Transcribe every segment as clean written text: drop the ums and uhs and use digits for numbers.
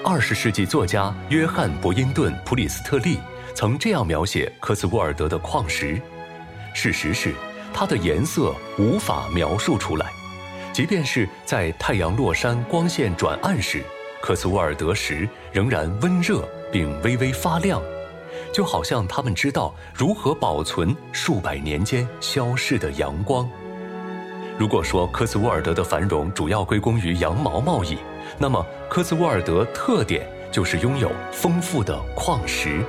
20世纪作家约翰·伯因顿·普里斯特利曾这样描写科斯沃尔德的矿石：事实是，它的颜色无法描述出来，即便是在太阳落山光线转暗时，科斯沃尔德石仍然温热并微微发亮，就好像他们知道如何保存数百年间消逝的阳光。如果说科斯沃尔德的繁荣主要归功于羊毛贸易，那么科斯沃尔德特点就是拥有丰富的矿石。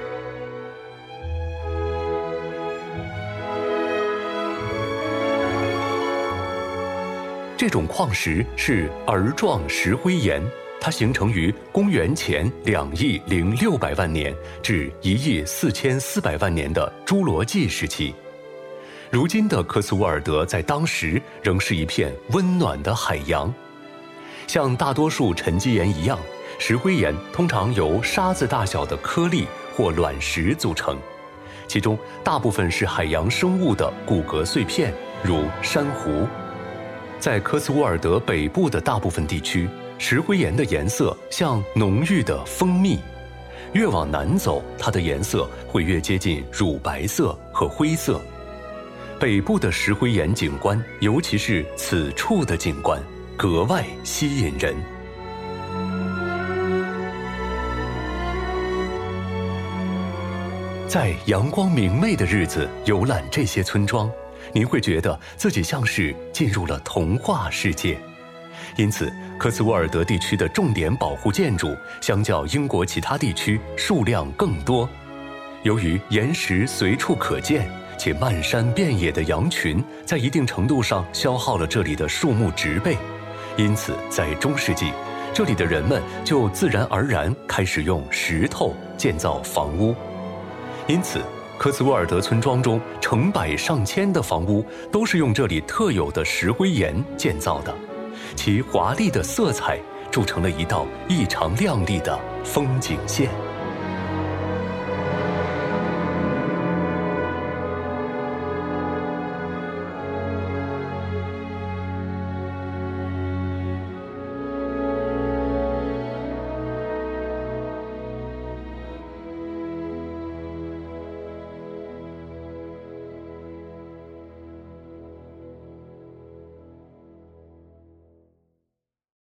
这种矿石是儿状石灰岩，它形成于公元前2.06亿年至1.44亿年的侏罗纪时期。如今的科斯沃尔德在当时仍是一片温暖的海洋。像大多数沉积岩一样，石灰岩通常由沙子大小的颗粒或卵石组成，其中大部分是海洋生物的骨骼碎片，如珊瑚。在科斯沃尔德北部的大部分地区，石灰岩的颜色像浓郁的蜂蜜，越往南走，它的颜色会越接近乳白色和灰色。北部的石灰岩景观，尤其是此处的景观，格外吸引人。在阳光明媚的日子游览这些村庄，您会觉得自己像是进入了童话世界。因此，科斯沃尔德地区的重点保护建筑相较英国其他地区数量更多。由于岩石随处可见，且漫山遍野的羊群在一定程度上消耗了这里的树木植被，因此在中世纪，这里的人们就自然而然开始用石头建造房屋。因此，科斯沃尔德村庄中成百上千的房屋都是用这里特有的石灰岩建造的，其华丽的色彩筑成了一道异常亮丽的风景线。